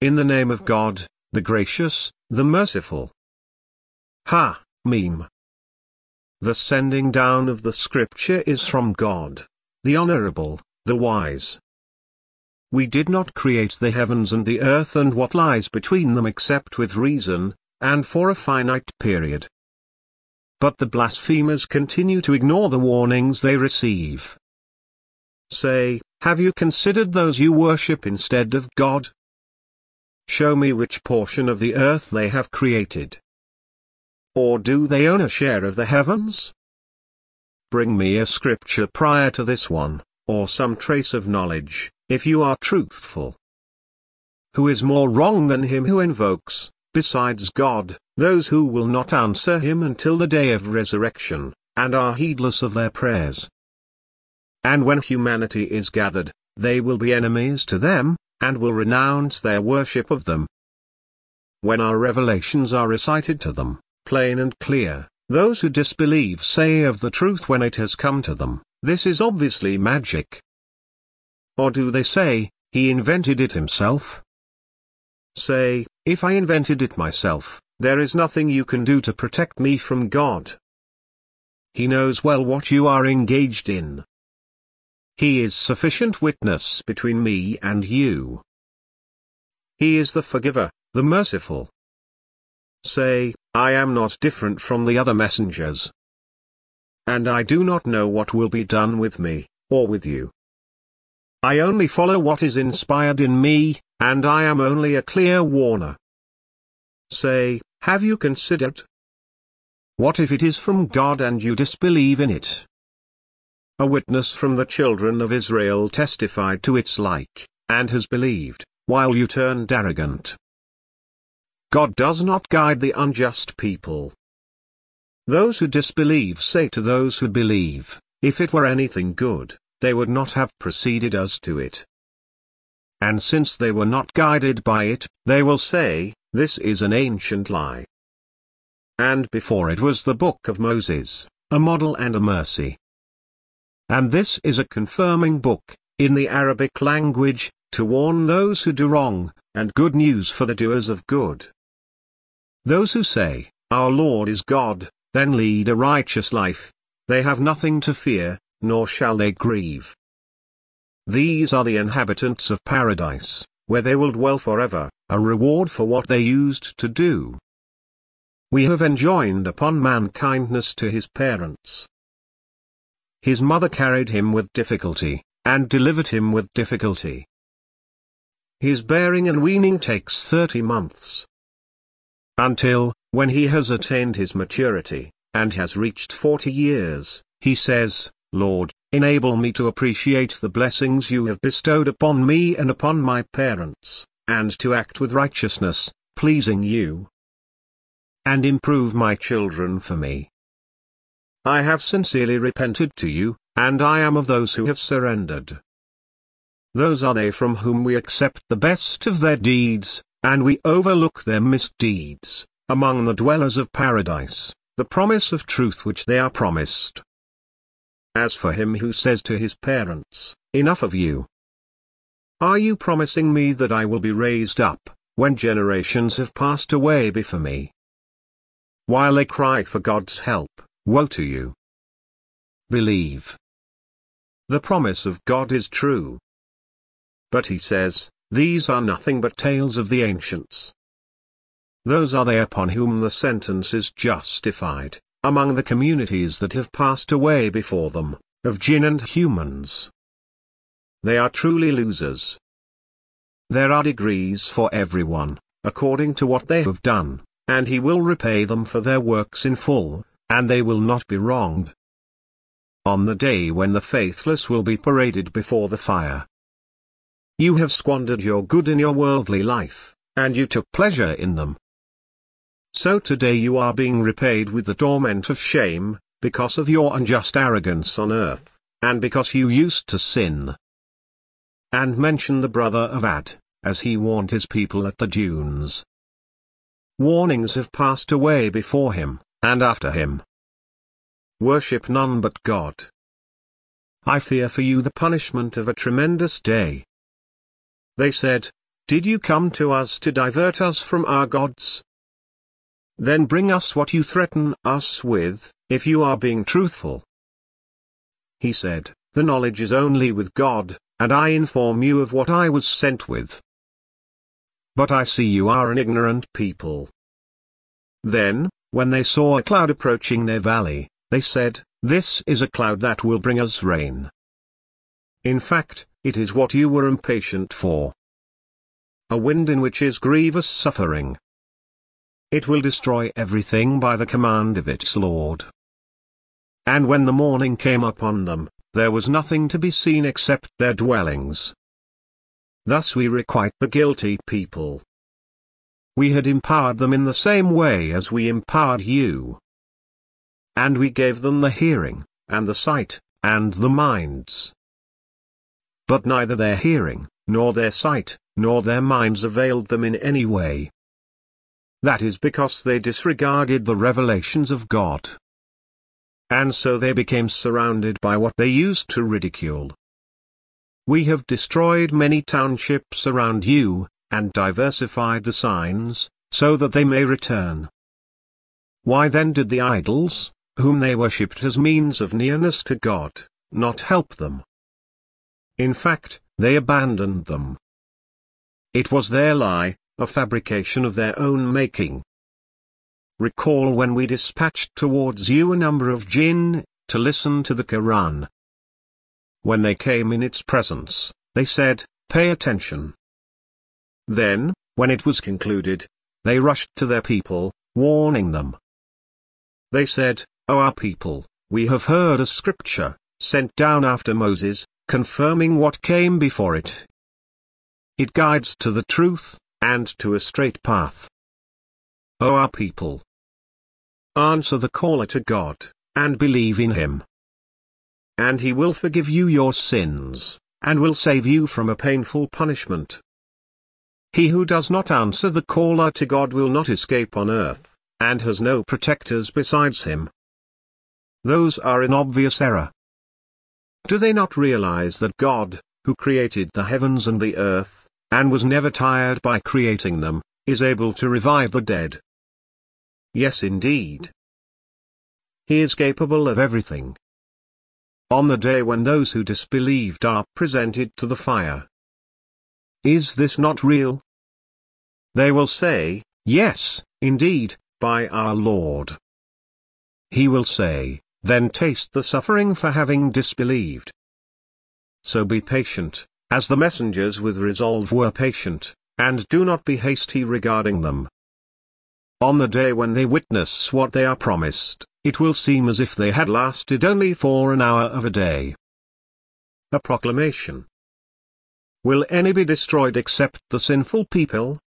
in the name of God, the gracious, the merciful. Meme. The sending down of the scripture is from God, the honorable, the wise. We did not create the heavens and the earth and what lies between them except with reason, and for a finite period. But the blasphemers continue to ignore the warnings they receive. Say, have you considered those you worship instead of God? Show me which portion of the earth they have created. Or do they own a share of the heavens? Bring me a scripture prior to this one, or some trace of knowledge, if you are truthful. Who is more wrong than him who invokes, besides God, those who will not answer him until the day of resurrection, and are heedless of their prayers? And when humanity is gathered, they will be enemies to them, and will renounce their worship of them. When our revelations are recited to them, plain and clear, those who disbelieve say of the truth when it has come to them, this is obviously magic. Or do they say, he invented it himself? Say, if I invented it myself, there is nothing you can do to protect me from God. He knows well what you are engaged in. He is sufficient witness between me and you. He is the forgiver, the merciful. Say, I am not different from the other messengers. And I do not know what will be done with me, or with you. I only follow what is inspired in me, and I am only a clear warner. Say, have you considered? What if it is from God and you disbelieve in it? A witness from the children of Israel testified to its like, and has believed, while you turned arrogant. God does not guide the unjust people. Those who disbelieve say to those who believe, if it were anything good, they would not have preceded us to it. And since they were not guided by it, they will say, this is an ancient lie. And before it was the book of Moses, a model and a mercy. And this is a confirming book, in the Arabic language, to warn those who do wrong, and good news for the doers of good. Those who say, our Lord is God, then lead a righteous life, they have nothing to fear, nor shall they grieve. These are the inhabitants of paradise, where they will dwell forever, a reward for what they used to do. We have enjoined upon man kindness to his parents. His mother carried him with difficulty, and delivered him with difficulty. His bearing and weaning takes 30 months. Until, when he has attained his maturity, and has reached 40 years, he says, Lord, enable me to appreciate the blessings you have bestowed upon me and upon my parents, and to act with righteousness, pleasing you. And improve my children for me. I have sincerely repented to you, and I am of those who have surrendered. Those are they from whom we accept the best of their deeds, and we overlook their misdeeds, among the dwellers of paradise, the promise of truth which they are promised. As for him who says to his parents, enough of you. Are you promising me that I will be raised up, when generations have passed away before me? While they cry for God's help, woe to you. Believe. The promise of God is true. But he says, these are nothing but tales of the ancients. Those are they upon whom the sentence is justified, among the communities that have passed away before them, of jinn and humans. They are truly losers. There are degrees for everyone, according to what they have done, and he will repay them for their works in full, and they will not be wronged. On the day when the faithless will be paraded before the fire. You have squandered your good in your worldly life, and you took pleasure in them. So today you are being repaid with the torment of shame, because of your unjust arrogance on earth, and because you used to sin. And mention the brother of Ad, as he warned his people at the dunes. Warnings have passed away before him, and after him. Worship none but God. I fear for you the punishment of a tremendous day. They said, Did you come to us to divert us from our gods? Then bring us what you threaten us with, if you are being truthful. He said, The knowledge is only with God, and I inform you of what I was sent with. But I see you are an ignorant people. Then, when they saw a cloud approaching their valley, they said, This is a cloud that will bring us rain. In fact, it is what you were impatient for. A wind in which is grievous suffering. It will destroy everything by the command of its Lord. And when the morning came upon them, there was nothing to be seen except their dwellings. Thus we requite the guilty people. We had empowered them in the same way as we empowered you. And we gave them the hearing, and the sight, and the minds. But neither their hearing, nor their sight, nor their minds availed them in any way. That is because they disregarded the revelations of God. And so they became surrounded by what they used to ridicule. We have destroyed many townships around you, and diversified the signs, so that they may return. Why then did the idols, whom they worshipped as means of nearness to God, not help them? In fact, they abandoned them. It was their lie, a fabrication of their own making. Recall when we dispatched towards you a number of jinn, to listen to the Quran. When they came in its presence, they said, Pay attention. Then, when it was concluded, they rushed to their people, warning them. They said, O our people, we have heard a scripture, sent down after Moses, confirming what came before it. It guides to the truth, and to a straight path. O our people, answer the caller to God, and believe in him. And he will forgive you your sins, and will save you from a painful punishment. He who does not answer the caller to God will not escape on earth, and has no protectors besides him. Those are in obvious error. Do they not realize that God, who created the heavens and the earth, and was never tired by creating them, is able to revive the dead? Yes, indeed. He is capable of everything. On the day when those who disbelieved are presented to the fire, is this not real? They will say, Yes, indeed, by our Lord. He will say, Then taste the suffering for having disbelieved. So be patient, as the messengers with resolve were patient, and do not be hasty regarding them. On the day when they witness what they are promised, it will seem as if they had lasted only for an hour of a day. A proclamation. Will any be destroyed except the sinful people?